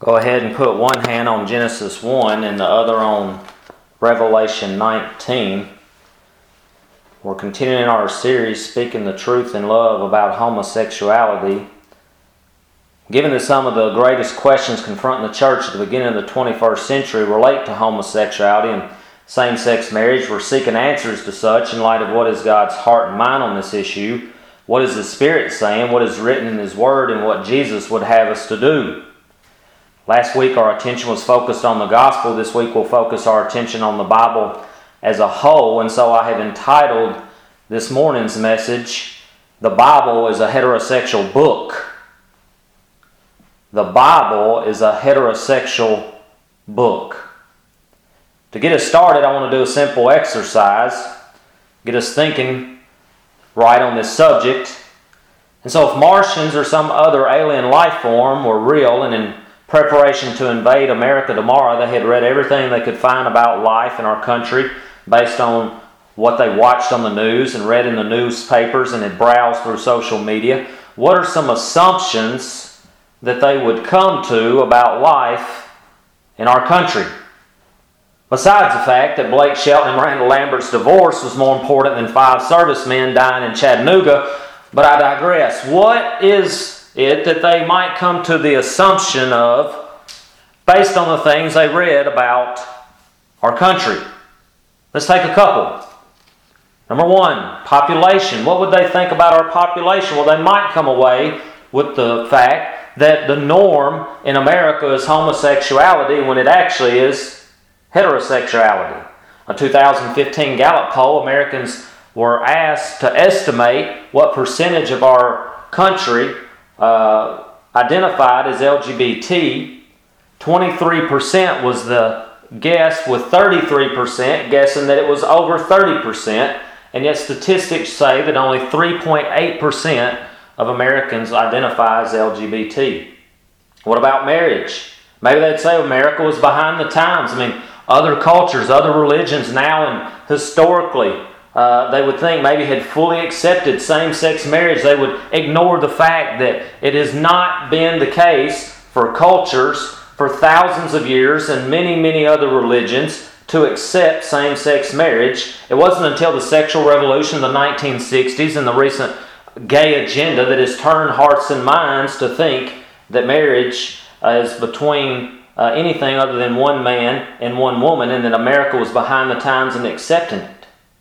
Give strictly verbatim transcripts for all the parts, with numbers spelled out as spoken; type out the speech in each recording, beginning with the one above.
Go ahead and put one hand on Genesis one and the other on Revelation nineteen. We're continuing our series, Speaking the Truth in Love, about homosexuality. Given that some of the greatest questions confronting the church at the beginning of the twenty-first century relate to homosexuality and same-sex marriage, we're seeking answers to such in light of what is God's heart and mind on this issue, what is the Spirit saying, what is written in His Word, and what Jesus would have us to do. Last week our attention was focused on the gospel. This week we'll focus our attention on the Bible as a whole, and so I have entitled this morning's message, The Bible is a Heterosexual Book. The Bible is a heterosexual book. To get us started, I want to do a simple exercise, get us thinking right on this subject. And so if Martians or some other alien life form were real and in preparation to invade America tomorrow, they had read everything they could find about life in our country based on what they watched on the news and read in the newspapers and had browsed through social media, what are some assumptions that they would come to about life in our country? Besides the fact that Blake Shelton and Miranda Lambert's divorce was more important than five servicemen dying in Chattanooga, but I digress. What is it that they might come to the assumption of based on the things they read about our country? Let's take a couple. Number one, population. What would they think about our population? Well, they might come away with the fact that the norm in America is homosexuality when it actually is heterosexuality. A two thousand fifteen Gallup poll, Americans were asked to estimate what percentage of our country uh, identified as L G B T. twenty-three percent was the guess, with thirty-three percent guessing that it was over thirty percent. And yet statistics say that only three point eight percent of Americans identify as L G B T. What about marriage? Maybe they'd say America was behind the times. I mean, other cultures, other religions now and historically, uh, they would think maybe had fully accepted same-sex marriage. They would ignore the fact that it has not been the case for cultures for thousands of years and many, many other religions to accept same-sex marriage. It wasn't until the sexual revolution of the nineteen sixties and the recent gay agenda that has turned hearts and minds to think that marriage uh, is between uh, anything other than one man and one woman, and that America was behind the times in accepting it.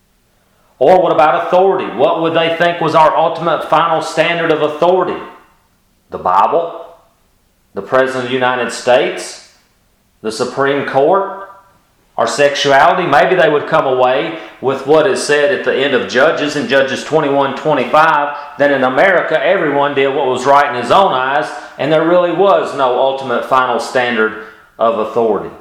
Or what about authority? What would they think was our ultimate final standard of authority? The Bible? The President of the United States? The Supreme Court? Our sexuality? Maybe they would come away with what is said at the end of Judges, in Judges twenty-one twenty-five, that in America everyone did what was right in his own eyes, and there really was no ultimate final standard of authority.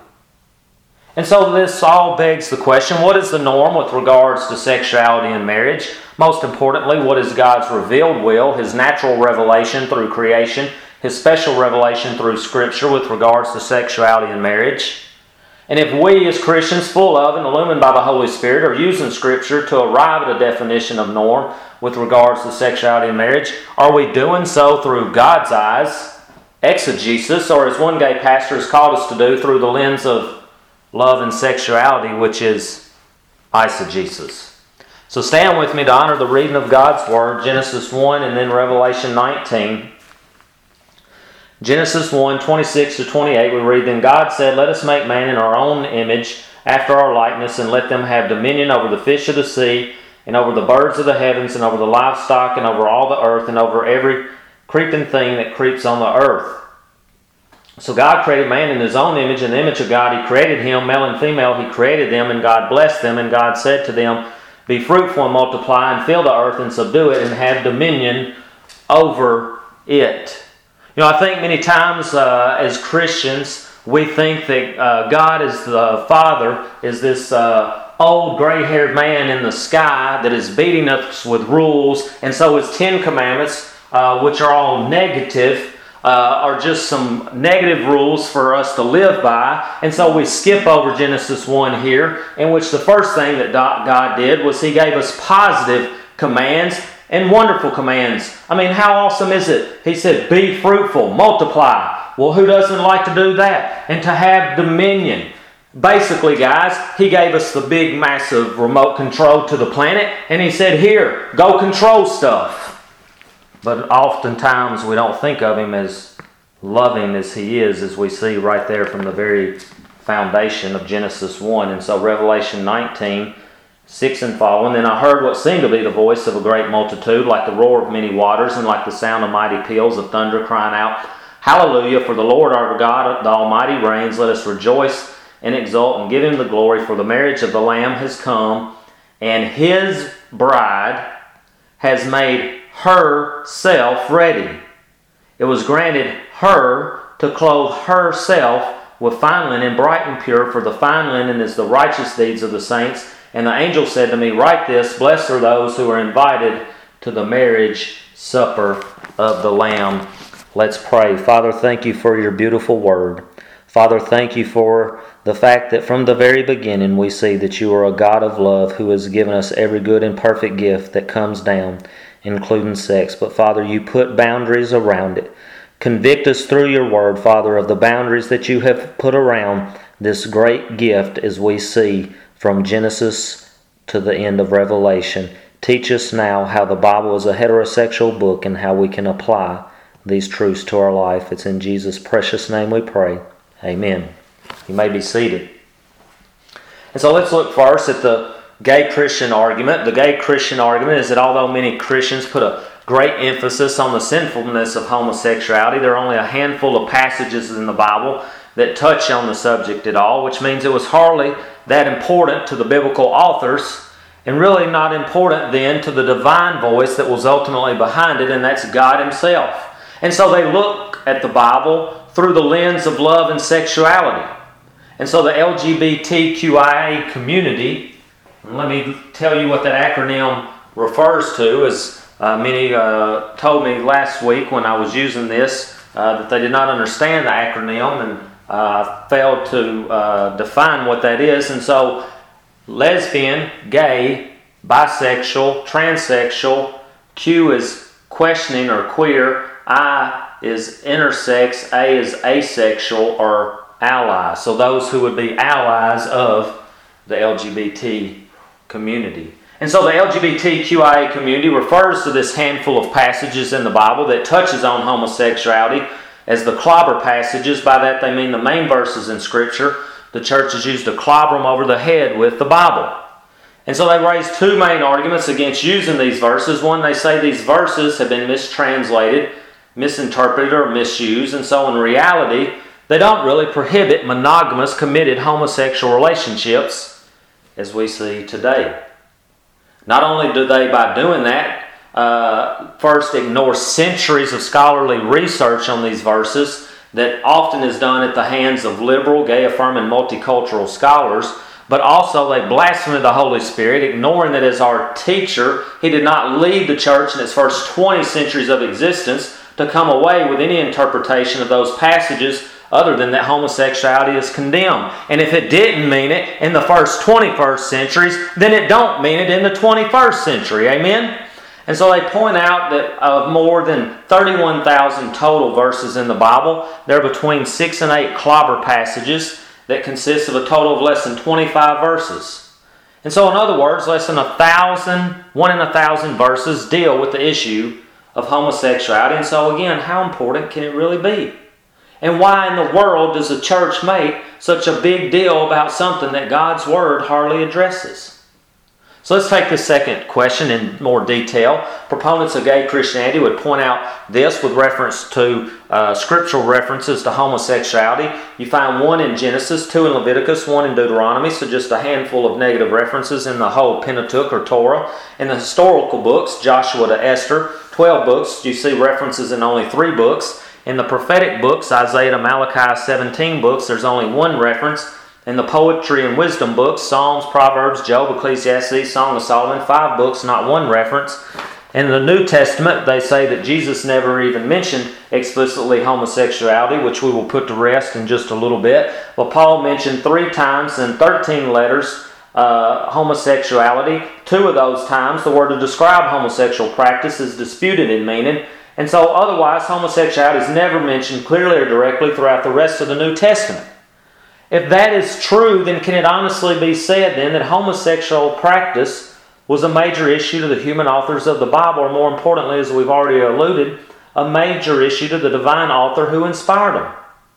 And so this all begs the question, what is the norm with regards to sexuality and marriage? Most importantly, what is God's revealed will, His natural revelation through creation, His special revelation through Scripture with regards to sexuality and marriage? And if we as Christians, full of and illumined by the Holy Spirit, are using Scripture to arrive at a definition of norm with regards to sexuality and marriage, are we doing so through God's eyes, exegesis, or as one gay pastor has called us to do, through the lens of love and sexuality, which is eisegesis? So stand with me to honor the reading of God's Word, Genesis one and then Revelation nineteen. Genesis one, twenty-six to twenty-eight, we read, Then God said, Let us make man in our own image, after our likeness, and let them have dominion over the fish of the sea, and over the birds of the heavens, and over the livestock, and over all the earth, and over every creeping thing that creeps on the earth. So God created man in His own image. In the image of God He created him, male and female He created them, and God blessed them, and God said to them, Be fruitful and multiply, and fill the earth, and subdue it, and have dominion over it. You know, I think many times uh, as Christians, we think that uh, God is the Father, is this uh, old gray-haired man in the sky that is beating us with rules, and so His Ten Commandments, uh, which are all negative, uh, are just some negative rules for us to live by. And so we skip over Genesis one here, in which the first thing that God did was He gave us positive commands and wonderful commands. I mean, how awesome is it? He said, be fruitful, multiply, Well, who doesn't like to do that? And to have dominion. Basically, guys, He gave us the big, massive remote control to the planet, and He said, here, go control stuff. But oftentimes we don't think of Him as loving as He is, as we see right there from the very foundation of Genesis one. And so Revelation nineteen, six and following, then I heard what seemed to be the voice of a great multitude, like the roar of many waters, and like the sound of mighty peals of thunder, crying out, Hallelujah, for the Lord our God, the Almighty reigns. Let us rejoice and exult and give Him the glory, for the marriage of the Lamb has come, and His bride has made herself ready. It was granted her to clothe herself with fine linen, bright and pure, for the fine linen is the righteous deeds of the saints. And the angel said to me, write this, blessed are those who are invited to the marriage supper of the Lamb. Let's pray. Father, thank You for Your beautiful word. Father, thank You for the fact that from the very beginning we see that You are a God of love who has given us every good and perfect gift that comes down, including sex. But Father, You put boundaries around it. Convict us through Your word, Father, of the boundaries that You have put around this great gift as we see from Genesis to the end of Revelation. Teach us now how the Bible is a heterosexual book and how we can apply these truths to our life. It's in Jesus' precious name we pray. Amen. You may be seated. And so let's look first at the gay Christian argument. The gay Christian argument is that although many Christians put a great emphasis on the sinfulness of homosexuality, there are only a handful of passages in the Bible that touch on the subject at all, which means it was hardly that important to the biblical authors, and really not important then to the divine voice that was ultimately behind it, and that's God Himself. And so they look at the Bible through the lens of love and sexuality. And so the L G B T Q I A community, let me tell you what that acronym refers to, as uh, many uh, told me last week when I was using this, uh, that they did not understand the acronym and uh, failed to uh, define what that is. And so lesbian, gay, bisexual, transsexual, Q is questioning or queer, I is intersex, A is asexual or ally. So those who would be allies of the L G B T community. And so the L G B T Q I A community refers to this handful of passages in the Bible that touches on homosexuality as the clobber passages. By that they mean the main verses in Scripture the church has used to clobber them over the head with the Bible. And so they raise two main arguments against using these verses. One, they say these verses have been mistranslated, misinterpreted, or misused. And so in reality, they don't really prohibit monogamous, committed homosexual relationships as we see today. Not only do they, by doing that, uh, first ignore centuries of scholarly research on these verses that often is done at the hands of liberal, gay-affirming, multicultural scholars, but also they blaspheme the Holy Spirit, ignoring that as our teacher, He did not lead the church in its first twenty centuries of existence to come away with any interpretation of those passages other than that homosexuality is condemned. And if it didn't mean it in the first twenty-first centuries, then it don't mean it in the twenty-first century. Amen? And so they point out that of more than thirty-one thousand total verses in the Bible, there are between six and eight clobber passages that consist of a total of less than twenty-five verses. And so in other words, less than a thousand, one in a thousand verses deal with the issue of homosexuality. And so again, how important can it really be? And why in the world does the church make such a big deal about something that God's Word hardly addresses? So let's take the second question in more detail. Proponents of gay Christianity would point out this with reference to uh, scriptural references to homosexuality. You find one in Genesis, two in Leviticus, one in Deuteronomy, so just a handful of negative references in the whole Pentateuch or Torah. In the historical books, Joshua to Esther, twelve books, you see references in only three books. In the prophetic books, Isaiah to Malachi, seventeen books, there's only one reference. In the poetry and wisdom books, Psalms, Proverbs, Job, Ecclesiastes, Song of Solomon, five books, not one reference. In the New Testament, they say that Jesus never even mentioned explicitly homosexuality, which we will put to rest in just a little bit. Well, Paul mentioned three times in thirteen letters uh, homosexuality. Two of those times, the word to describe homosexual practice is disputed in meaning. And so otherwise, homosexuality is never mentioned clearly or directly throughout the rest of the New Testament. If that is true, then can it honestly be said then that homosexual practice was a major issue to the human authors of the Bible, or more importantly, as we've already alluded, a major issue to the divine author who inspired them?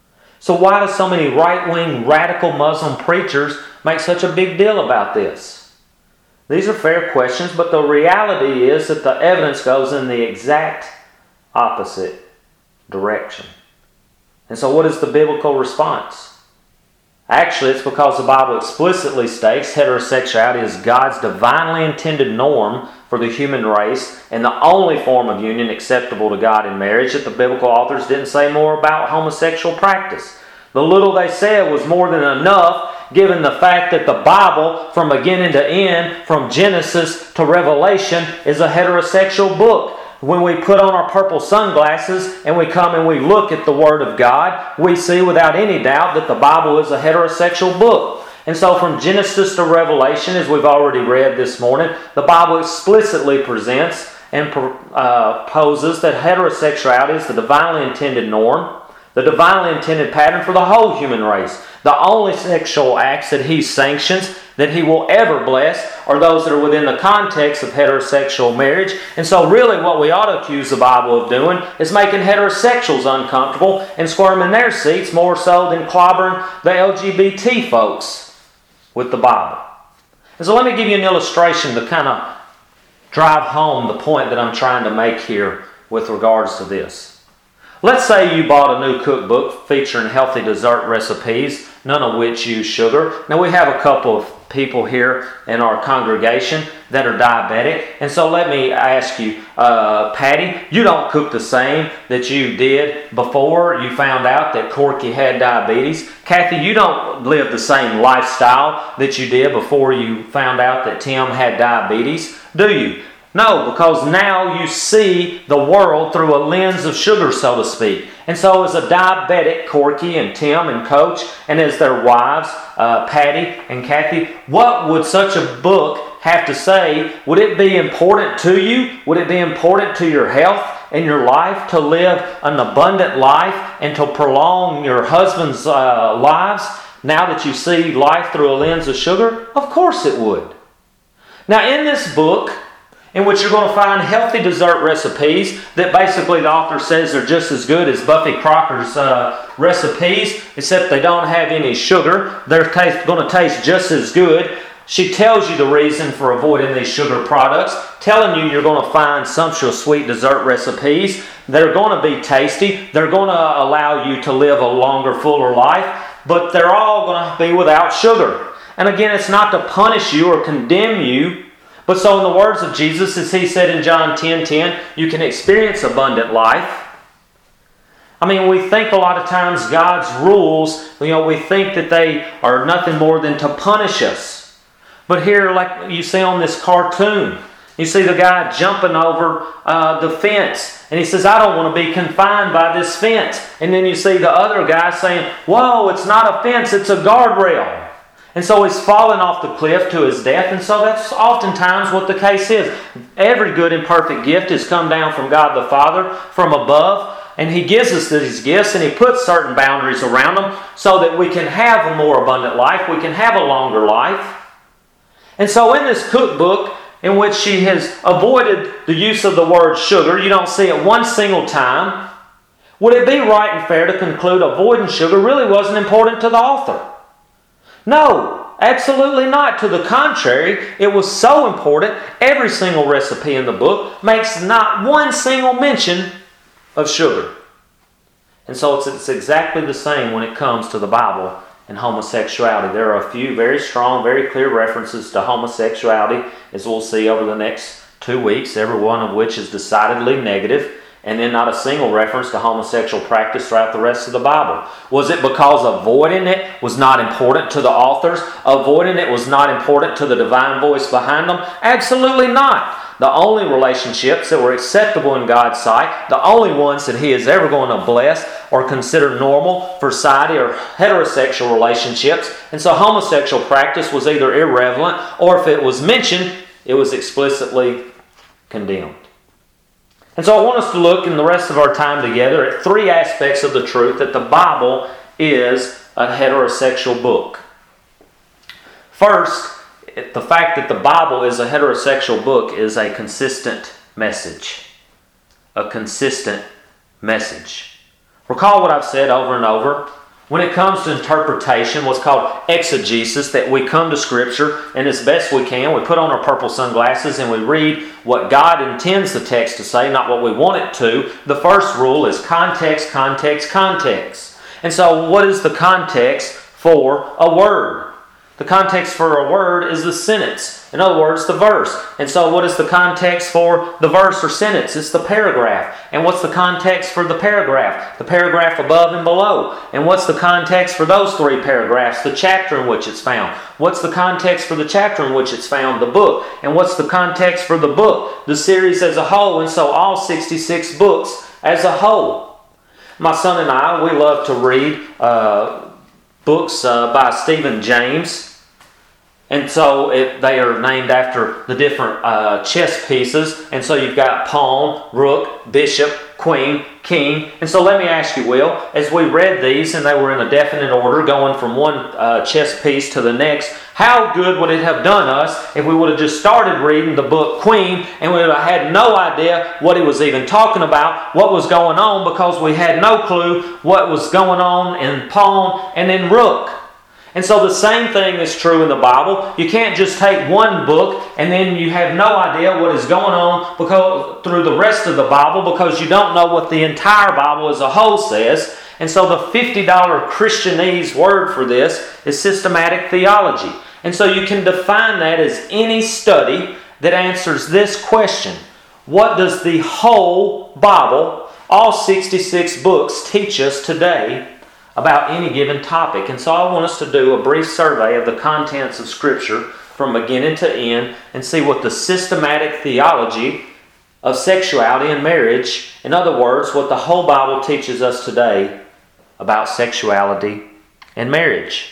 So why do so many right-wing radical Muslim preachers make such a big deal about this? These are fair questions, but the reality is that the evidence goes in the exact opposite direction. And so what is the biblical response? Actually, it's because the Bible explicitly states heterosexuality is God's divinely intended norm for the human race and the only form of union acceptable to God in marriage, that the biblical authors didn't say more about homosexual practice. The little they said was more than enough, given the fact that the Bible, from beginning to end, from Genesis to Revelation, is a heterosexual book. When we put on our purple sunglasses and we come and we look at the Word of God, we see without any doubt that the Bible is a heterosexual book. And so from Genesis to Revelation, as we've already read this morning, the Bible explicitly presents and uh, poses that heterosexuality is the divinely intended norm, the divinely intended pattern for the whole human race. The only sexual acts that He sanctions, that He will ever bless, are those that are within the context of heterosexual marriage. And so really what we ought to accuse the Bible of doing is making heterosexuals uncomfortable and squirming their seats more so than clobbering the L G B T folks with the Bible. And so let me give you an illustration to kind of drive home the point that I'm trying to make here with regards to this. Let's say you bought a new cookbook featuring healthy dessert recipes, none of which use sugar. Now we have a couple of people here in our congregation that are diabetic. And so let me ask you, uh, Patty, you don't cook the same that you did before you found out that Corky had diabetes. Kathy, you don't live the same lifestyle that you did before you found out that Tim had diabetes, do you? No, because now you see the world through a lens of sugar, so to speak. And so as a diabetic, Corky and Tim and Coach, and as their wives, uh, Patty and Kathy, what would such a book have to say? Would it be important to you? Would it be important to your health and your life to live an abundant life and to prolong your husband's uh, lives now that you see life through a lens of sugar? Of course it would. Now in this book, in which you're going to find healthy dessert recipes that basically the author says are just as good as Buffy Crocker's uh, recipes, except they don't have any sugar. They're taste, going to taste just as good. She tells you the reason for avoiding these sugar products, telling you you're going to find sumptuous sweet dessert recipes. They're going to be tasty. They're going to allow you to live a longer, fuller life, but they're all going to be without sugar. And again, it's not to punish you or condemn you, but so in the words of Jesus, as He said in John ten ten, you can experience abundant life. I mean, we think a lot of times God's rules, you know, we think that they are nothing more than to punish us. But here, like you see on this cartoon, you see the guy jumping over uh, the fence. And he says, I don't want to be confined by this fence. And then you see the other guy saying, whoa, it's not a fence, it's a guardrail. And so he's fallen off the cliff to his death. And so that's oftentimes what the case is. Every good and perfect gift has come down from God the Father, from above. And He gives us these gifts and He puts certain boundaries around them so that we can have a more abundant life. We can have a longer life. And so in this cookbook, in which she has avoided the use of the word sugar, you don't see it one single time. Would it be right and fair to conclude avoiding sugar really wasn't important to the author? No, absolutely not. To the contrary, it was so important. Every single recipe in the book makes not one single mention of sugar. And so it's, it's exactly the same when it comes to the Bible and homosexuality. There are a few very strong, very clear references to homosexuality, as we'll see over the next two weeks, every one of which is decidedly negative. And then not a single reference to homosexual practice throughout the rest of the Bible. Was it because avoiding it was not important to the authors? Avoiding it was not important to the divine voice behind them? Absolutely not. The only relationships that were acceptable in God's sight, the only ones that He is ever going to bless or consider normal for society, are heterosexual relationships. And so homosexual practice was either irrelevant, or if it was mentioned, it was explicitly condemned. And so I want us to look in the rest of our time together at three aspects of the truth that the Bible is a heterosexual book. First, the fact that the Bible is a heterosexual book is a consistent message. A consistent message. Recall what I've said over and over. When it comes to interpretation, what's called exegesis, that we come to Scripture and as best we can, we put on our purple sunglasses and we read what God intends the text to say, not what we want it to. The first rule is context, context, context. And so what is the context for a word? The context for a word is the sentence. In other words, the verse. And so what is the context for the verse or sentence? It's the paragraph. And what's the context for the paragraph? The paragraph above and below. And what's the context for those three paragraphs? The chapter in which it's found. What's the context for the chapter in which it's found? The book. And what's the context for the book? The series as a whole. And so all sixty-six books as a whole. My son and I, we love to read uh, books uh, by Stephen James. And so it, they are named after the different uh, chess pieces. And so you've got pawn, rook, bishop, queen, king. And so let me ask you, Will, as we read these and they were in a definite order going from one uh, chess piece to the next, how good would it have done us if we would have just started reading the book Queen and we would have had no idea what he was even talking about, what was going on, because we had no clue what was going on in pawn and in rook. And so the same thing is true in the Bible. You can't just take one book and then you have no idea what is going on because through the rest of the Bible because you don't know what the entire Bible as a whole says. And so the fifty dollars Christianese word for this is systematic theology. And so you can define that as any study that answers this question. What does the whole Bible, all sixty-six books, teach us today about any given topic? And so I want us to do a brief survey of the contents of Scripture from beginning to end and see what the systematic theology of sexuality and marriage, in other words, what the whole Bible teaches us today about sexuality and marriage.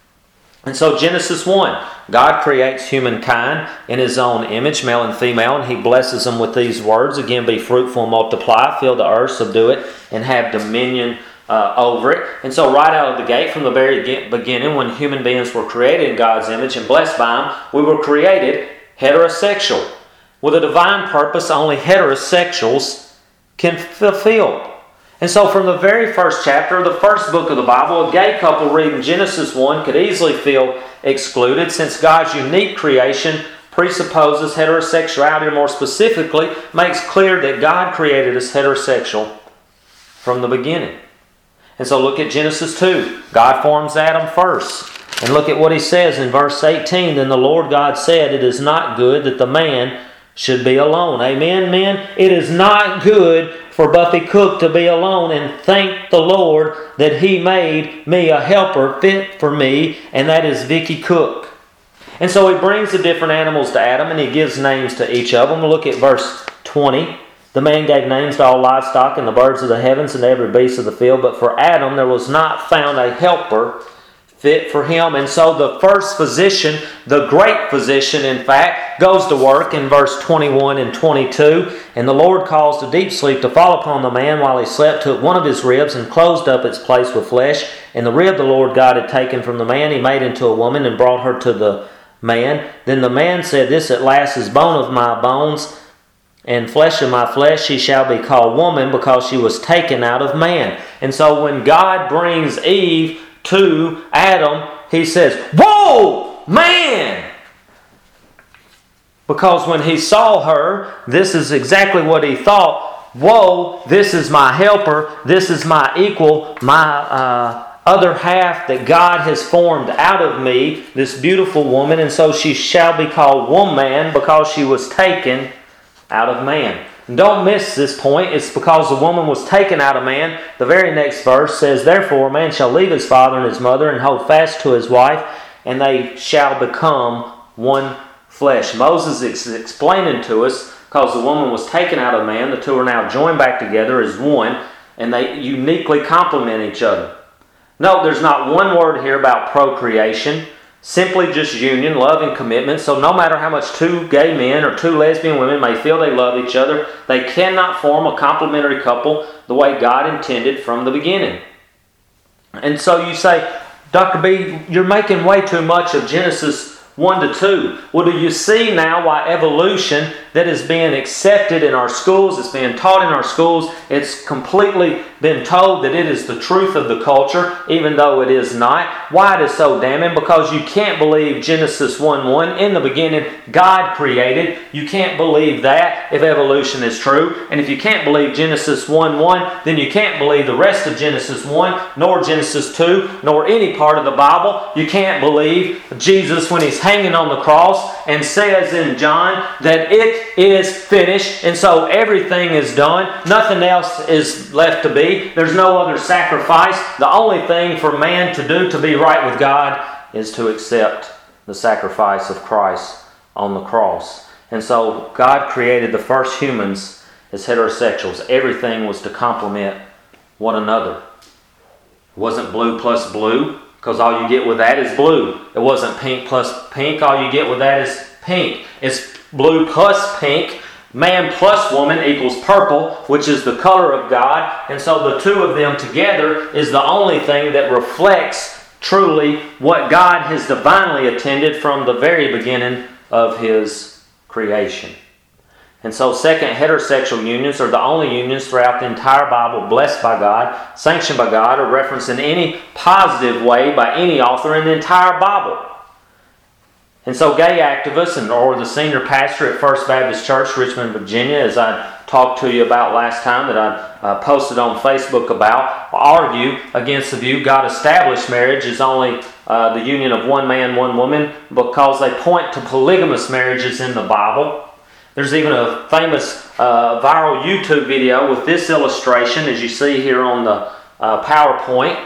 And so Genesis one, God creates humankind in His own image, male and female, and He blesses them with these words. Again, be fruitful and multiply, fill the earth, subdue it, and have dominion Uh, over it. And so right out of the gate, from the very beginning, when human beings were created in God's image and blessed by Him, we were created heterosexual. With a divine purpose only heterosexuals can fulfill. And so from the very first chapter, the first book of the Bible, a gay couple reading Genesis one could easily feel excluded since God's unique creation presupposes heterosexuality, or more specifically, makes clear that God created us heterosexual from the beginning. And so look at Genesis two. God forms Adam first. And look at what He says in verse eighteen. Then the Lord God said, it is not good that the man should be alone. Amen, men? It is not good for Buffy Cook to be alone. And thank the Lord that He made me a helper fit for me. And that is Vicky Cook. And so He brings the different animals to Adam and He gives names to each of them. Look at verse twenty. The man gave names to all livestock and the birds of the heavens and every beast of the field. But for Adam there was not found a helper fit for him. And so the first physician, the great physician in fact, goes to work in verse twenty-one and twenty-two. And the Lord caused a deep sleep to fall upon the man while he slept, took one of his ribs and closed up its place with flesh. And the rib the Lord God had taken from the man He made into a woman and brought her to the man. Then the man said, this at last is bone of my bones and flesh of my flesh. She shall be called woman because she was taken out of man. And so when God brings Eve to Adam, He says, whoa, man! Because when he saw her, this is exactly what he thought. Whoa, this is my helper. This is my equal, my uh, other half that God has formed out of me, this beautiful woman. And so she shall be called woman because she was taken out of man. And don't miss this point. It's because the woman was taken out of man. The very next verse says, therefore a man shall leave his father and his mother and hold fast to his wife, and they shall become one flesh. Moses is explaining to us, because the woman was taken out of man, the two are now joined back together as one, and they uniquely complement each other. Note, there's not one word here about procreation. simply just union, love, and commitment. So no matter how much two gay men or two lesbian women may feel they love each other, they cannot form a complementary couple the way God intended from the beginning. And so you say, Doctor B, you're making way too much of Genesis one to two. Well, do you see now why evolution that is being accepted in our schools, it's being taught in our schools, it's completely been told that it is the truth of the culture, even though it is not? Why it is so damning? Because you can't believe Genesis one one. In the beginning, God created. You can't believe that if evolution is true. And if you can't believe Genesis one one, then you can't believe the rest of Genesis one, nor Genesis two, nor any part of the Bible. You can't believe Jesus when He's hanging on the cross and says in John that it is finished, and so everything is done. Nothing else is left to be. There's no other sacrifice. The only thing for man to do to be right with God is to accept the sacrifice of Christ on the cross. And so God created the first humans as heterosexuals. Everything was to complement one another. It wasn't blue plus blue, because all you get with that is blue. It wasn't pink plus pink. All you get with that is pink. It's blue plus pink. Man plus woman equals purple, which is the color of God. And so the two of them together is the only thing that reflects truly what God has divinely intended from the very beginning of His creation. And so second, heterosexual unions are the only unions throughout the entire Bible blessed by God, sanctioned by God, or referenced in any positive way by any author in the entire Bible. And so gay activists and or the senior pastor at First Baptist Church, Richmond, Virginia, as I talked to you about last time that I uh, posted on Facebook about, argue against the view God established marriage is only uh, the union of one man, one woman, because they point to polygamous marriages in the Bible. There's even a famous uh, viral YouTube video with this illustration, as you see here on the uh, PowerPoint.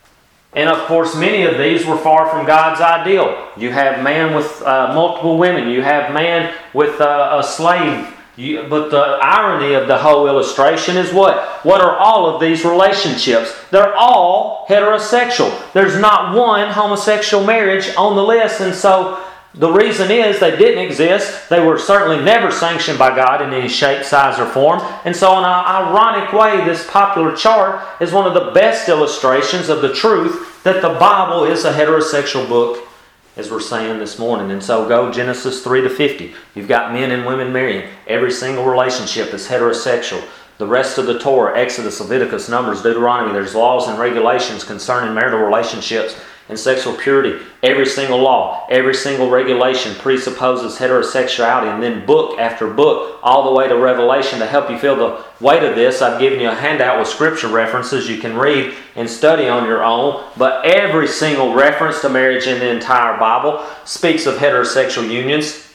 And of course, many of these were far from God's ideal. You have man with uh, multiple women. You have man with uh, a slave. You, but the irony of the whole illustration is what? What are all of these relationships? They're all heterosexual. There's not one homosexual marriage on the list. And so the reason is they didn't exist. They were certainly never sanctioned by God in any shape, size, or form. And so in an ironic way, this popular chart is one of the best illustrations of the truth that the Bible is a heterosexual book, as we're saying this morning. And so go Genesis three to fifty. You've got men and women marrying. Every single relationship is heterosexual. The rest of the Torah, Exodus, Leviticus, Numbers, Deuteronomy, there's laws and regulations concerning marital relationships and sexual purity. Every single law, every single regulation presupposes heterosexuality, and then book after book, all the way to Revelation. To help you feel the weight of this, I've given you a handout with scripture references you can read and study on your own. But every single reference to marriage in the entire Bible speaks of heterosexual unions.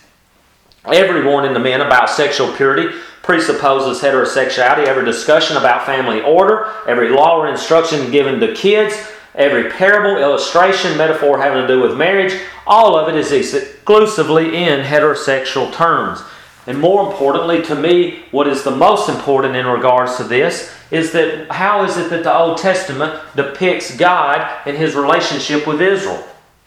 Every warning to men about sexual purity presupposes heterosexuality. Every discussion about family order, every law or instruction given to kids, every parable, illustration, metaphor having to do with marriage, all of it is exclusively in heterosexual terms. And more importantly, to me, what is the most important in regards to this is that how is it that the Old Testament depicts God and His relationship with Israel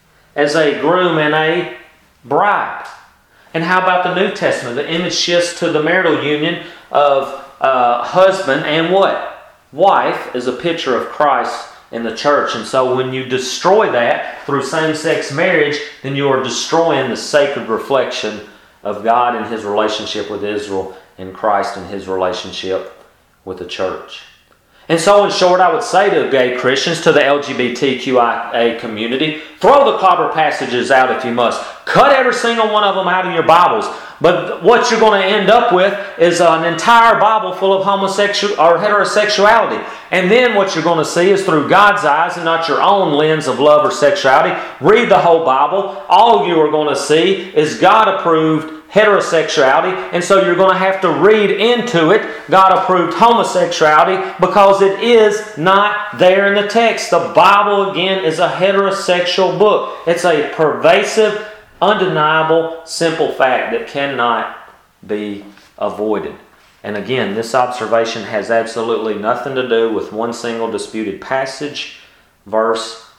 as a groom and a bride? And how about the New Testament? The image shifts to the marital union of uh, husband and what? Wife is a picture of Christ in the church. And so when you destroy that through same-sex marriage, then you are destroying the sacred reflection of God and His relationship with Israel and Christ and His relationship with the church. And so in short, I would say to gay Christians, to the L G B T Q I A community, throw the clobber passages out if you must. Cut every single one of them out of your Bibles. But what you're going to end up with is an entire Bible full of homosexual or heterosexuality. And then what you're going to see is through God's eyes and not your own lens of love or sexuality. Read the whole Bible. All you are going to see is God-approved heterosexuality, and so you're going to have to read into it God-approved homosexuality, because it is not there in the text. The Bible, again, is a heterosexual book. It's a pervasive, undeniable, simple fact that cannot be avoided. And again, this observation has absolutely nothing to do with one single disputed passage, verse,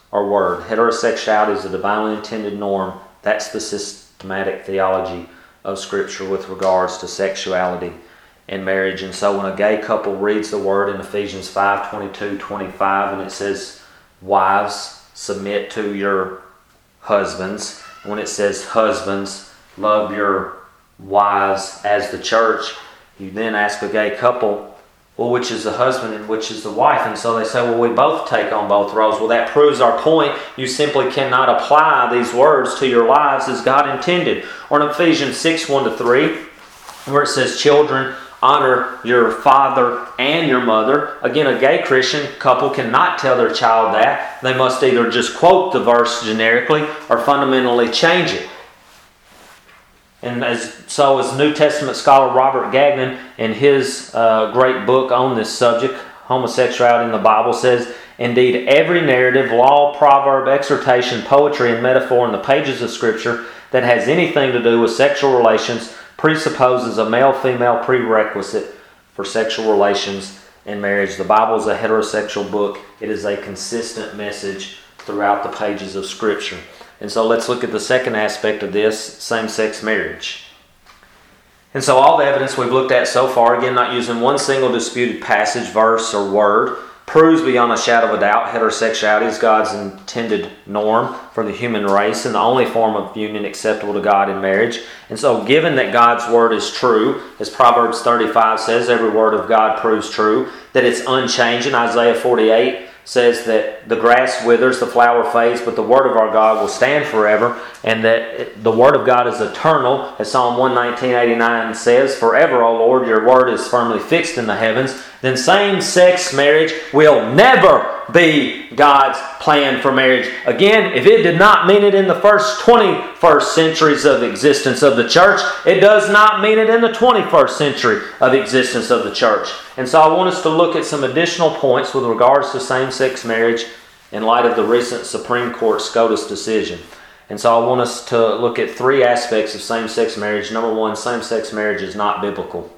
or word. Heterosexuality is a divinely intended norm. That's the systematic theology of Scripture with regards to sexuality and marriage. And so when a gay couple reads the word in Ephesians five, twenty-two, twenty-five, and it says, wives, submit to your husbands. When it says, husbands, love your wives as the church, you then ask a gay couple, well, which is the husband and which is the wife? And so they say, well, we both take on both roles. Well, that proves our point. You simply cannot apply these words to your lives as God intended. Or in Ephesians six, one to three, where it says, children, honor your father and your mother. Again, a gay Christian couple cannot tell their child that. They must either just quote the verse generically or fundamentally change it. And as so as New Testament scholar Robert Gagnon, in his uh, great book on this subject, Homosexuality in the Bible, says, indeed, every narrative, law, proverb, exhortation, poetry, and metaphor in the pages of Scripture that has anything to do with sexual relations presupposes a male-female prerequisite for sexual relations and marriage. The Bible is a heterosexual book. It is a consistent message throughout the pages of Scripture. And so let's look at the second aspect of this, same-sex marriage. And so all the evidence we've looked at so far, again, not using one single disputed passage, verse, or word, proves beyond a shadow of a doubt heterosexuality is God's intended norm for the human race and the only form of union acceptable to God in marriage. And so given that God's word is true, as Proverbs thirty-five says, every word of God proves true, that it's unchanging. Isaiah forty-eight says that the grass withers, the flower fades, but the word of our God will stand forever, and that the word of God is eternal, as Psalm one nineteen, eighty-nine says, forever, O Lord, your word is firmly fixed in the heavens. Then same-sex marriage will never be God's plan for marriage. Again, if it did not mean it in the first twenty-first centuries of existence of the church, it does not mean it in the twenty-first century of existence of the church. And so I want us to look at some additional points with regards to same-sex marriage in light of the recent Supreme Court SCOTUS decision. And so I want us to look at three aspects of same-sex marriage. Number one, same-sex marriage is not biblical.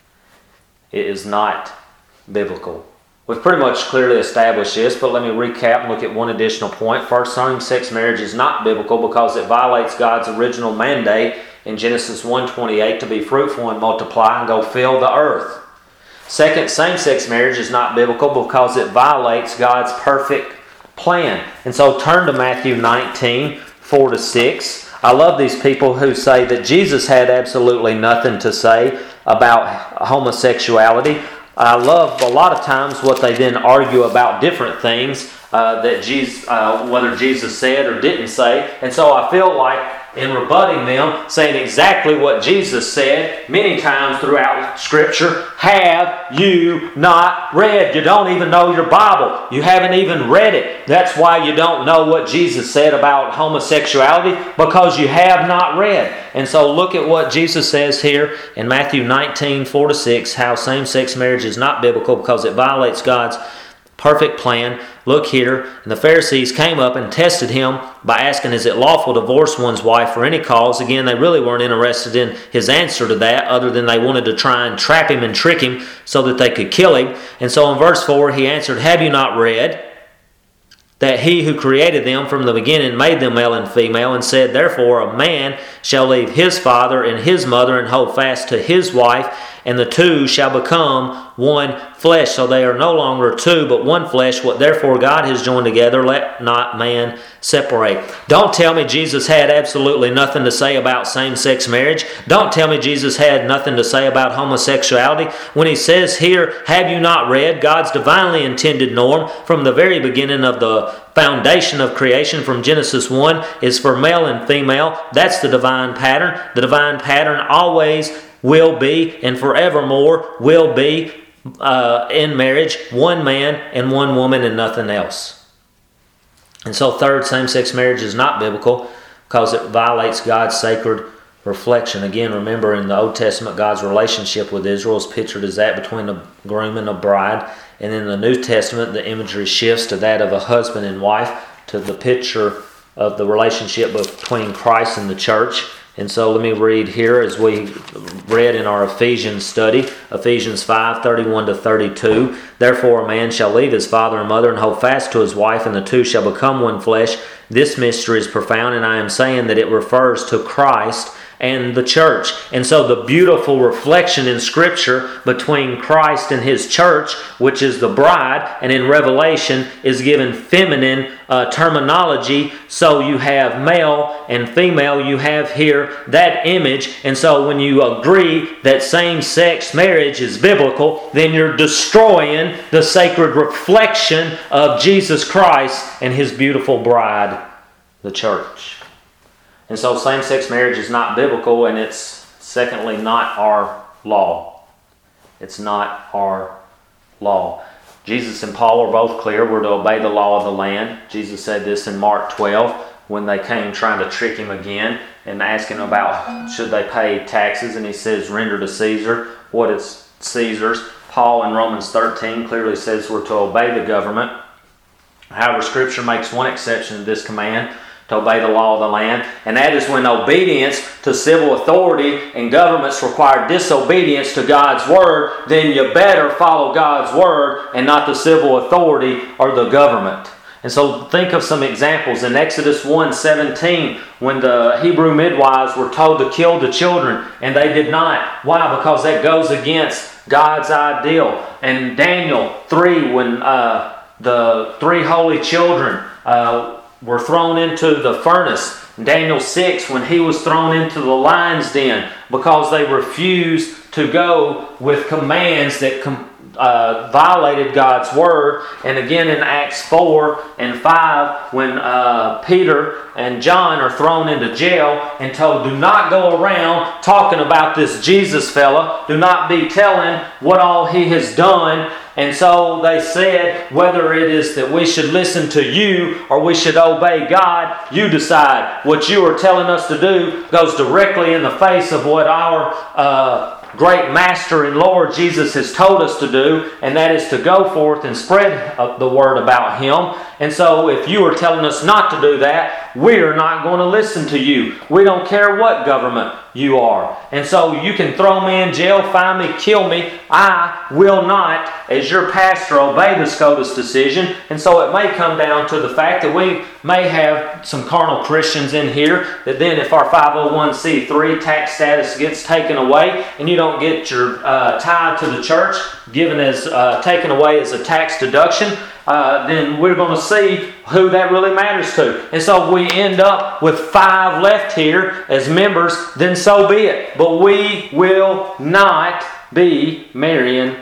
It is not biblical. We've pretty much clearly established this, but let me recap and look at one additional point. First, same-sex marriage is not biblical because it violates God's original mandate in Genesis one twenty-eight to be fruitful and multiply and go fill the earth. Second, same-sex marriage is not biblical because it violates God's perfect plan. And so turn to Matthew nineteen, four to six. I love these people who say that Jesus had absolutely nothing to say about homosexuality. I love a lot of times what they then argue about different things uh, that Jesus, uh, whether Jesus said or didn't say. And so I feel like in rebutting them, saying exactly what Jesus said many times throughout Scripture, have you not read? You don't even know your Bible. You haven't even read it. That's why you don't know what Jesus said about homosexuality, because you have not read. And so look at what Jesus says here in Matthew nineteen, four to six, how same-sex marriage is not biblical because it violates God's perfect plan. Look here, and the Pharisees came up and tested him by asking, is it lawful to divorce one's wife for any cause? Again, they really weren't interested in his answer to that, other than they wanted to try and trap him and trick him so that they could kill him. And so in verse four, he answered, have you not read that he who created them from the beginning made them male and female, and said, therefore a man shall leave his father and his mother and hold fast to his wife, and the two shall become one flesh. So they are no longer two, but one flesh. What therefore God has joined together, let not man separate. Don't tell me Jesus had absolutely nothing to say about same-sex marriage. Don't tell me Jesus had nothing to say about homosexuality. When he says here, have you not read, God's divinely intended norm from the very beginning of the foundation of creation from Genesis one is for male and female. That's the divine pattern. The divine pattern always will be and forevermore will be uh, in marriage, one man and one woman and nothing else. And so third, same-sex marriage is not biblical because it violates God's sacred reflection. Again, remember in the Old Testament, God's relationship with Israel is pictured as that between a groom and a bride. And in the New Testament, the imagery shifts to that of a husband and wife, to the picture of the relationship between Christ and the church. And so let me read here as we read in our Ephesians study, Ephesians five, thirty-one to thirty-two. Therefore a man shall leave his father and mother and hold fast to his wife, and the two shall become one flesh. This mystery is profound, and I am saying that it refers to Christ and the church. And so the beautiful reflection in Scripture between Christ and His church, which is the bride, and in Revelation is given feminine uh, terminology. So you have male and female, you have here that image. And so when you agree that same-sex marriage is biblical, then you're destroying the sacred reflection of Jesus Christ and His beautiful bride, the church. And so same-sex marriage is not biblical, and it's secondly not our law. It's not our law. Jesus and Paul are both clear we're to obey the law of the land. Jesus said this in Mark twelve when they came trying to trick Him again and asking about should they pay taxes, and He says render to Caesar what is Caesar's. Paul in Romans thirteen clearly says we're to obey the government. However, Scripture makes one exception to this command, to obey the law of the land, and that is when obedience to civil authority and governments require disobedience to God's Word, then you better follow God's Word and not the civil authority or the government. And so think of some examples. In Exodus one seventeen, when the Hebrew midwives were told to kill the children, and they did not. Why? Because that goes against God's ideal. And Daniel three, when uh, the three holy children uh, were thrown into the furnace. Daniel six, when he was thrown into the lion's den because they refused to go with commands that com- uh, violated God's Word. And again in Acts four and five, when uh, Peter and John are thrown into jail and told, do not go around talking about this Jesus fella. Do not be telling what all he has done. And so they said, whether it is that we should listen to you or we should obey God, you decide. What you are telling us to do goes directly in the face of what our uh, great Master and Lord Jesus has told us to do, and that is to go forth and spread the word about Him. And so if you are telling us not to do that, we're not going to listen to you. We don't care what government you are. And so you can throw me in jail, fine me, kill me. I will not, as your pastor, obey the SCOTUS decision. And so it may come down to the fact that we may have some carnal Christians in here, that then if our five oh one c three tax status gets taken away and you don't get your uh, tithe to the church given as uh, taken away as a tax deduction, Uh, then we're going to see who that really matters to. And so if we end up with five left here as members, then so be it. But we will not be marrying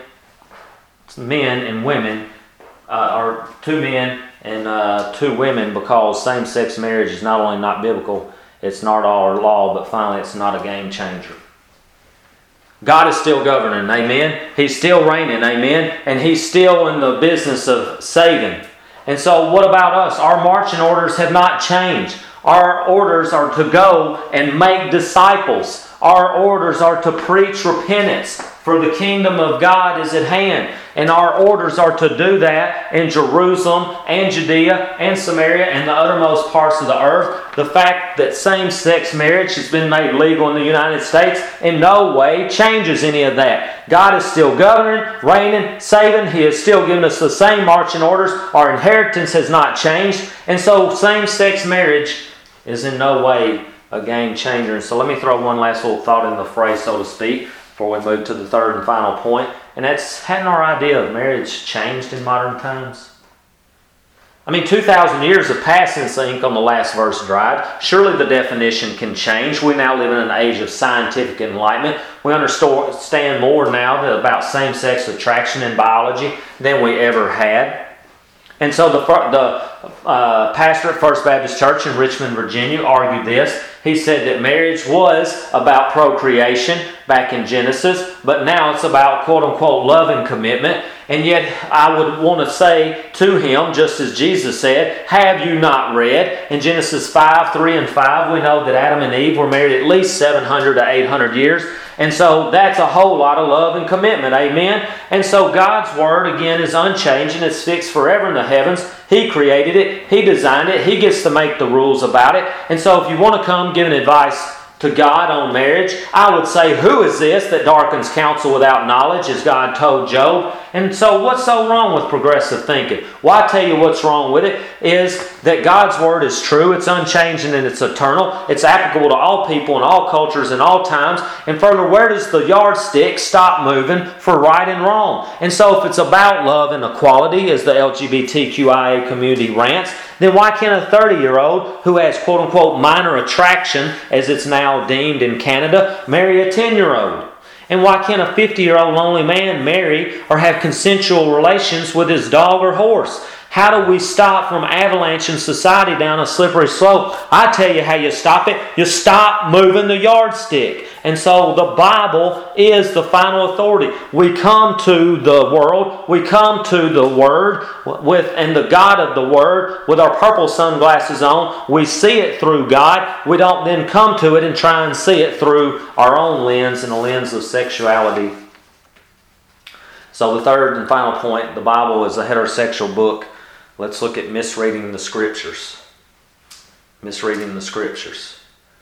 men and women, uh, or two men and uh, two women, because same-sex marriage is not only not biblical, it's not our law, but finally it's not a game changer. God is still governing, amen. He's still reigning, amen. And He's still in the business of saving. And so what about us? Our marching orders have not changed. Our orders are to go and make disciples. Our orders are to preach repentance, for the kingdom of God is at hand. And our orders are to do that in Jerusalem and Judea and Samaria and the uttermost parts of the earth. The fact that same-sex marriage has been made legal in the United States in no way changes any of that. God is still governing, reigning, saving. He has still given us the same marching orders. Our inheritance has not changed. And so same-sex marriage is in no way a game changer. And so let me throw one last little thought in the fray, so to speak, before we move to the third and final point. And that's, hadn't our idea of marriage changed in modern times? I mean, two thousand years have passed since the ink on the last verse dried. Surely the definition can change. We now live in an age of scientific enlightenment. We understand more now about same-sex attraction in biology than we ever had. And so the, the uh, pastor at First Baptist Church in Richmond, Virginia, argued this. He said that marriage was about procreation back in Genesis, but now it's about quote-unquote love and commitment. And yet I would want to say to him, just as Jesus said, have you not read? In Genesis five, three and five, we know that Adam and Eve were married at least seven hundred to eight hundred years. And so that's a whole lot of love and commitment, amen? And so God's Word, again, is unchanging. It's fixed forever in the heavens. He created it. He designed it. He gets to make the rules about it. And so if you want to come giving advice to God on marriage. I would say, who is this that darkens counsel without knowledge, as God told Job? And so what's so wrong with progressive thinking? Well, I tell you what's wrong with it is that God's Word is true, it's unchanging, and it's eternal. It's applicable to all people in all cultures and all times. And further, where does the yardstick stop moving for right and wrong? And so if it's about love and equality, as the L G B T Q I A community rants, then why can't a thirty-year-old who has quote-unquote minor attraction, as it's now deemed in Canada, marry a ten-year-old? And why can't a fifty-year-old lonely man marry or have consensual relations with his dog or horse? How do we stop from avalanching society down a slippery slope? I tell you how you stop it. You stop moving the yardstick. And so the Bible is the final authority. We come to the world, we come to the Word, with and the God of the Word, with our purple sunglasses on. We see it through God. We don't then come to it and try and see it through our own lens and the lens of sexuality. So the third and final point, the Bible is a heterosexual book. Let's look at misreading the Scriptures. Misreading the Scriptures.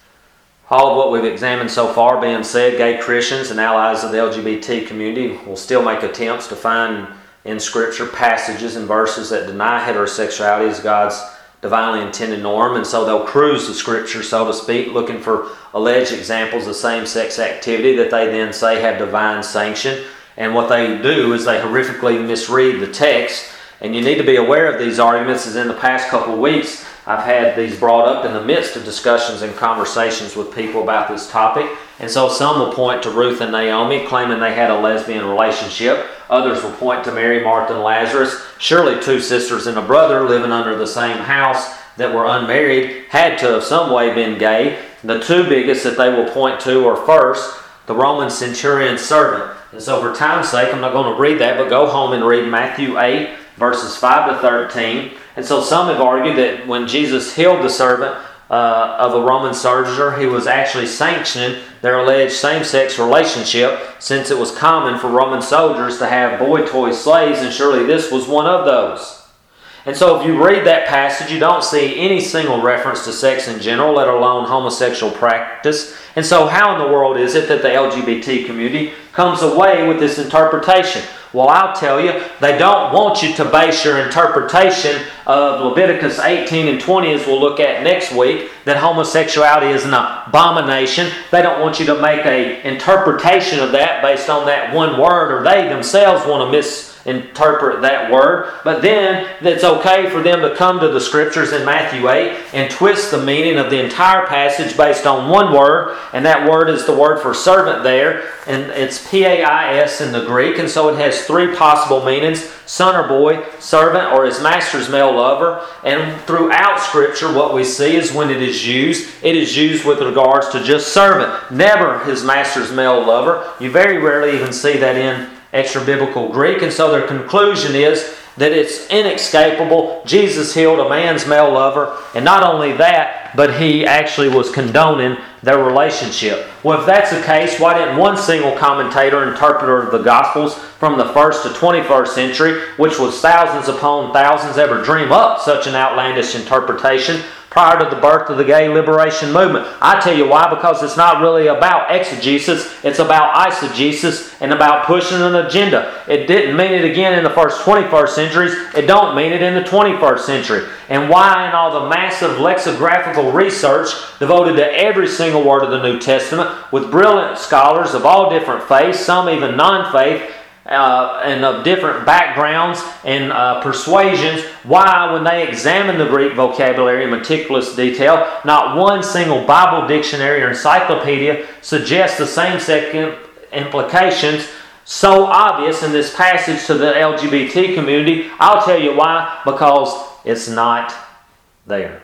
All of what we've examined so far being said, gay Christians and allies of the L G B T community will still make attempts to find in Scripture passages and verses that deny heterosexuality as God's divinely intended norm. And so they'll cruise the Scripture, so to speak, looking for alleged examples of same-sex activity that they then say have divine sanction. And what they do is they horrifically misread the text. And you need to be aware of these arguments, as in the past couple of weeks I've had these brought up in the midst of discussions and conversations with people about this topic. And so some will point to Ruth and Naomi, claiming they had a lesbian relationship. Others will point to Mary, Martha, and Lazarus. Surely two sisters and a brother living under the same house that were unmarried had to have some way been gay. The two biggest that they will point to are first, the Roman centurion's servant. And so for time's sake, I'm not going to read that, but go home and read Matthew eight, verses five to thirteen. And so some have argued that when Jesus healed the servant uh, of a Roman soldier, he was actually sanctioning their alleged same-sex relationship, since it was common for Roman soldiers to have boy toy slaves, and surely this was one of those. And so if you read that passage, you don't see any single reference to sex in general, let alone homosexual practice. And so how in the world is it that the L G B T community comes away with this interpretation? Well, I'll tell you, they don't want you to base your interpretation of Leviticus eighteen and twenty, as we'll look at next week, that homosexuality is an abomination. They don't want you to make an interpretation of that based on that one word, or they themselves want to misinterpret that word. But then it's okay for them to come to the Scriptures in Matthew eight and twist the meaning of the entire passage based on one word, and that word is the word for servant there, and it's P A I S in the Greek, and so it has three possible meanings: son or boy, servant, or his master's male lover. And throughout Scripture, what we see is when it is used, it is used with regards to just servant, never his master's male lover. You very rarely even see that in extra-biblical Greek. And so their conclusion is that it's inescapable. Jesus healed a man's male lover, and not only that, but he actually was condoning their relationship. Well, if that's the case, why didn't one single commentator, interpreter of the Gospels from the first to twenty-first century, which was thousands upon thousands, ever dream up such an outlandish interpretation prior to the birth of the gay liberation movement? I tell you why, because it's not really about exegesis, it's about eisegesis and about pushing an agenda. It didn't mean it again in the first twenty-first centuries, it don't mean it in the twenty-first century. And why in all the massive lexicographical research devoted to every single word of the New Testament, with brilliant scholars of all different faiths, some even non-faith, Uh, and of different backgrounds and uh, persuasions, why, when they examine the Greek vocabulary in meticulous detail, not one single Bible dictionary or encyclopedia suggests the same-sex implications so obvious in this passage to the L G B T community? I'll tell you why: because it's not there.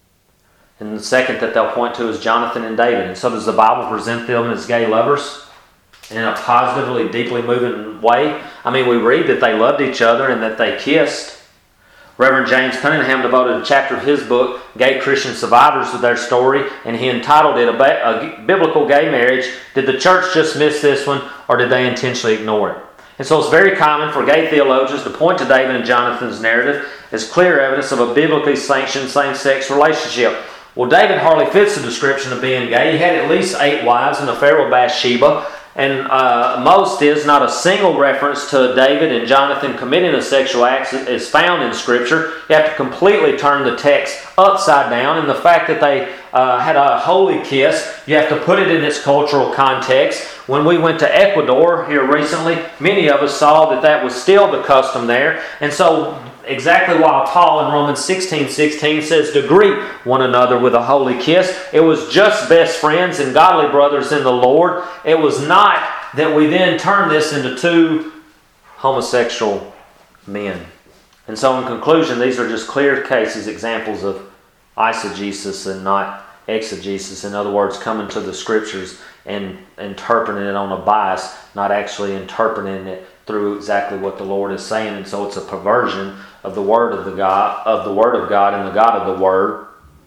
And the second that they'll point to is Jonathan and David. And so does the Bible present them as gay lovers in a positively, deeply moving way? I mean, we read that they loved each other and that they kissed. Reverend James Cunningham devoted a chapter of his book, Gay Christian Survivors, to their story, and he entitled it, a, ba- a Biblical Gay Marriage. Did the church just miss this one, or did they intentionally ignore it? And so it's very common for gay theologians to point to David and Jonathan's narrative as clear evidence of a biblically sanctioned same-sex relationship. Well, David hardly fits the description of being gay. He had at least eight wives, an affair with Bathsheba. And uh, most is not a single reference to David and Jonathan committing a sexual act is found in Scripture. You have to completely turn the text upside down. And the fact that they uh, had a holy kiss, you have to put it in its cultural context. When we went to Ecuador here recently, many of us saw that that was still the custom there. And so exactly why Paul in Romans sixteen sixteen says to greet one another with a holy kiss. It was just best friends and godly brothers in the Lord. It was not that we then turn this into two homosexual men. And so in conclusion, these are just clear cases, examples of eisegesis and not exegesis. In other words, coming to the Scriptures and interpreting it on a bias, not actually interpreting it through exactly what the Lord is saying. And so it's a perversion of the word of the God, of the Word of God and the God of the Word.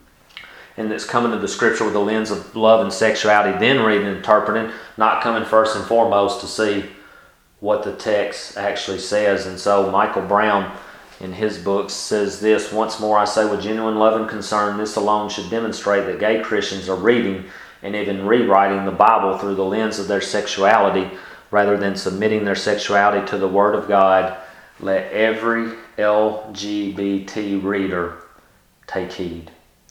And it's coming to the Scripture with the lens of love and sexuality, then reading and interpreting, not coming first and foremost to see what the text actually says. And so Michael Brown in his books says this: once more I say with genuine love and concern, this alone should demonstrate that gay Christians are reading and even rewriting the Bible through the lens of their sexuality rather than submitting their sexuality to the Word of God. Let every L G B T reader take heed.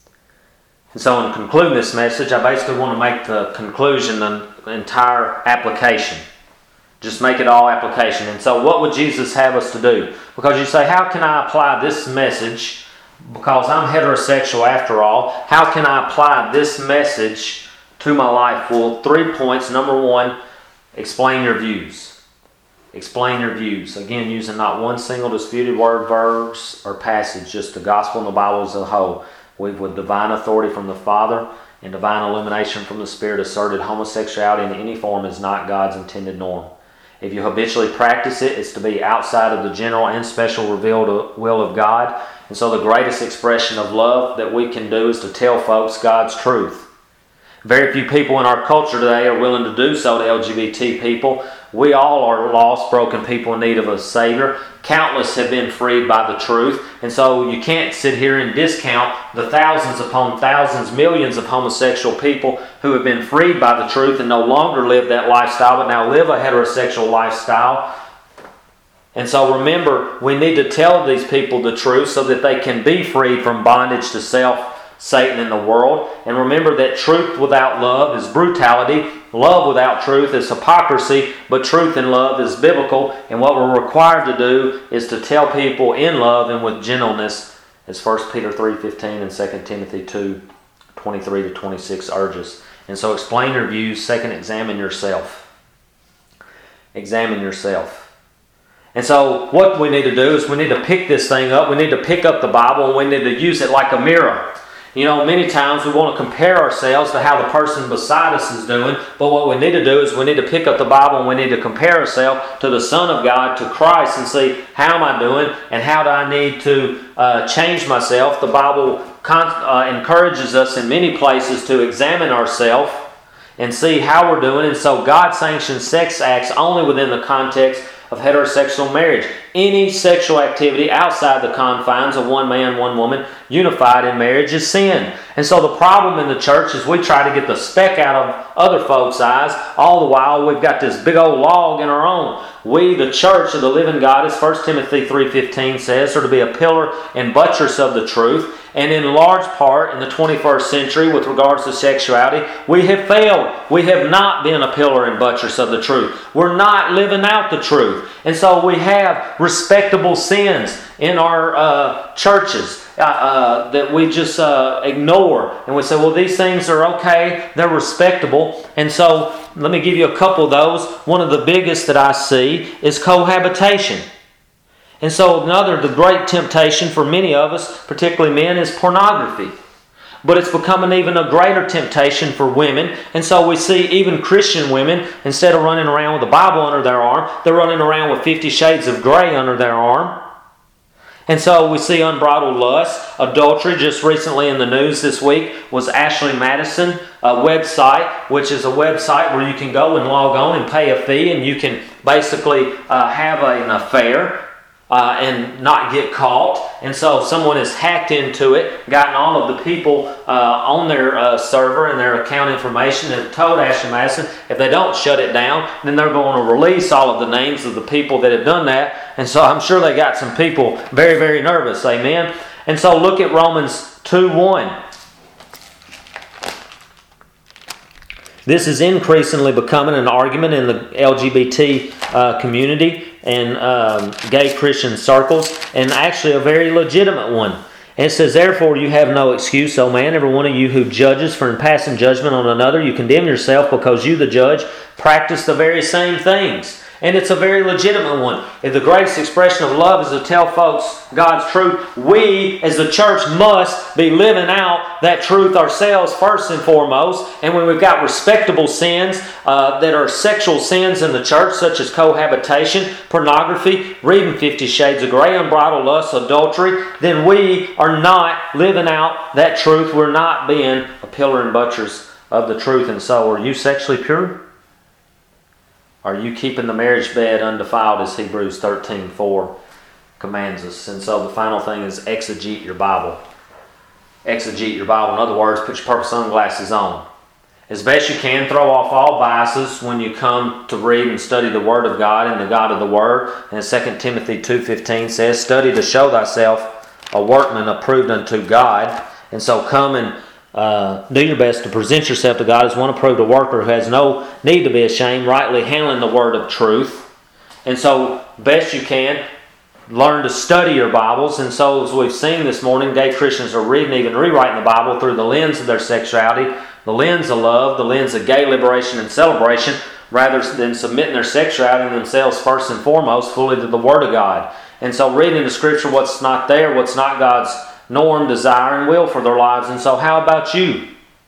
And so in concluding this message, I basically want to make the conclusion the entire application. Just make it all application. And so what would Jesus have us to do? Because you say, how can I apply this message? Because I'm heterosexual after all. How can I apply this message to my life? Well, three points. Number one, explain your views. Explain your views. Again, using not one single disputed word, verse, or passage, just the gospel and the Bible as a whole. We've, with divine authority from the Father and divine illumination from the Spirit, asserted homosexuality in any form is not God's intended norm. If you habitually practice it, it's to be outside of the general and special revealed will of God. And so the greatest expression of love that we can do is to tell folks God's truth. Very few people in our culture today are willing to do so to L G B T people. We all are lost, broken people in need of a Savior. Countless have been freed by the truth. And so you can't sit here and discount the thousands upon thousands, millions of homosexual people who have been freed by the truth and no longer live that lifestyle, but now live a heterosexual lifestyle. And so remember, we need to tell these people the truth so that they can be freed from bondage to self, Satan, and the world. And remember that truth without love is brutality. Love without truth is hypocrisy, but truth and love is biblical. And what we're required to do is to tell people in love and with gentleness, as First Peter three fifteen and Second Timothy two twenty-three to twenty-six urges. And so explain your views. Second, examine yourself. Examine yourself. And so what we need to do is we need to pick this thing up. We need to pick up the Bible and we need to use it like a mirror. You know, many times we want to compare ourselves to how the person beside us is doing, but what we need to do is we need to pick up the Bible and we need to compare ourselves to the Son of God, to Christ, and see, how am I doing and how do I need to uh, change myself? The Bible con- uh, encourages us in many places to examine ourselves and see how we're doing, and so God sanctions sex acts only within the context of heterosexual marriage. Any sexual activity outside the confines of one man, one woman, unified in marriage, is sin. And so the problem in the church is we try to get the speck out of other folks' eyes, all the while we've got this big old log in our own. We, the church of the living God, as First Timothy three fifteen says, are to be a pillar and buttress of the truth. And in large part, in the twenty-first century, with regards to sexuality, we have failed. We have not been a pillar and buttress of the truth. We're not living out the truth. And so we have respectable sins in our uh, churches uh, uh, that we just uh, ignore. And we say, well, these things are okay. They're respectable. And so let me give you a couple of those. One of the biggest that I see is cohabitation. And so another, the great temptation for many of us, particularly men, is pornography. But it's becoming even a greater temptation for women. And so we see even Christian women, instead of running around with the Bible under their arm, they're running around with Fifty Shades of Grey under their arm. And so we see unbridled lust, adultery. Just recently in the news this week was Ashley Madison, a website, which is a website where you can go and log on and pay a fee, and you can basically uh, have a, an affair. uh, and not get caught. And so someone has hacked into it, gotten all of the people uh, on their uh, server and their account information, and told Ashton Madison if they don't shut it down, then they're going to release all of the names of the people that have done that. And so I'm sure they got some people very, very nervous. Amen. And so look at Romans two one. This is increasingly becoming an argument in the L G B T uh, community and um, gay Christian circles, and actually a very legitimate one. And it says, therefore you have no excuse, O man, every one of you who judges, for in passing judgment on another you condemn yourself, because you, the judge, practice the very same things. And it's a very legitimate one. If the greatest expression of love is to tell folks God's truth, we as the church must be living out that truth ourselves first and foremost. And when we've got respectable sins uh, that are sexual sins in the church, such as cohabitation, pornography, reading Fifty Shades of Grey, unbridled lust, adultery, then we are not living out that truth. We're not being a pillar and buttress of the truth. And so, are you sexually pure? Are you keeping the marriage bed undefiled, as Hebrews thirteen four commands us? And so the final thing is exegete your Bible. Exegete your Bible. In other words, put your purple sunglasses on. As best you can, throw off all biases when you come to read and study the Word of God and the God of the Word. And Second Timothy two fifteen says, study to show thyself a workman approved unto God. And so come and Uh, do your best to present yourself to God as one approved, a worker who has no need to be ashamed, rightly handling the word of truth. And so, best you can, learn to study your Bibles. And so, as we've seen this morning, gay Christians are reading, even rewriting the Bible through the lens of their sexuality, the lens of love, the lens of gay liberation and celebration, rather than submitting their sexuality and themselves first and foremost fully to the Word of God. And so, reading the Scripture, what's not there, what's not God's norm, desire, and will for their lives. And so how about you?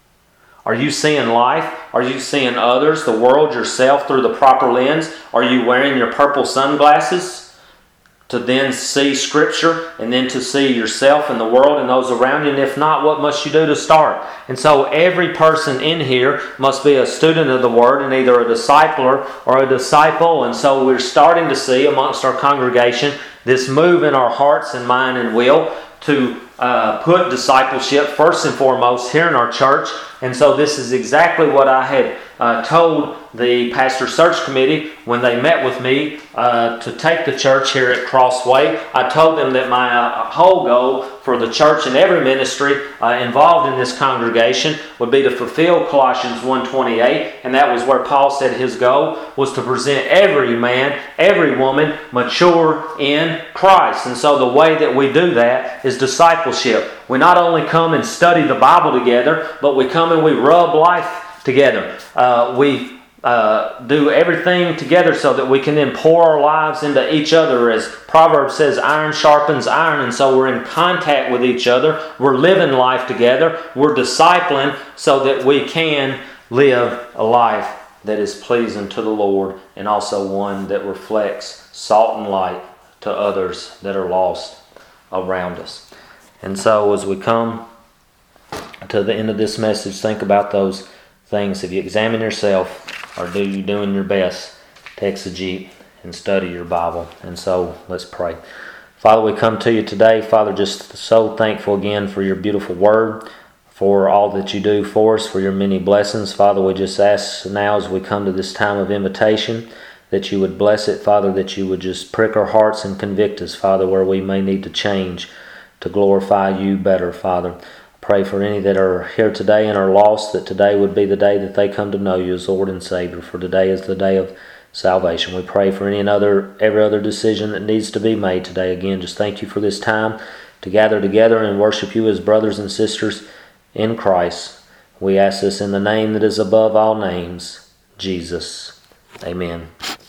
Are you seeing life? Are you seeing others, the world, yourself through the proper lens? Are you wearing your purple sunglasses to then see Scripture and then to see yourself and the world and those around you? And if not, what must you do to start? And so every person in here must be a student of the Word and either a discipler or a disciple. And so we're starting to see amongst our congregation this move in our hearts and mind and will to uh, put discipleship first and foremost here in our church. And so this is exactly what I had uh, told the pastor search committee when they met with me uh, to take the church here at Crossway. I told them that my uh, whole goal for the church and every ministry uh, involved in this congregation would be to fulfill Colossians one twenty-eight, and that was where Paul said his goal was to present every man, every woman mature in Christ. And so the way that we do that is discipleship. We not only come and study the Bible together, but we come and we rub life together. Uh, we uh, do everything together so that we can then pour our lives into each other. As Proverbs says, iron sharpens iron. And so we're in contact with each other. We're living life together. We're discipling so that we can live a life that is pleasing to the Lord, and also one that reflects salt and light to others that are lost around us. And so as we come to the end of this message, think about those things. Have you examined yourself, or do you doing your best to exegete and study your Bible? And so let's pray. Father, we come to you today, Father, just so thankful again for your beautiful word, for all that you do for us, for your many blessings. Father, we just ask now as we come to this time of invitation that you would bless it, Father, that you would just prick our hearts and convict us, Father, where we may need to change to glorify you better, Father. Pray for any that are here today and are lost, that today would be the day that they come to know you as Lord and Savior, for today is the day of salvation. We pray for any and other, every other decision that needs to be made today. Again, just thank you for this time to gather together and worship you as brothers and sisters in Christ. We ask this in the name that is above all names, Jesus. Amen.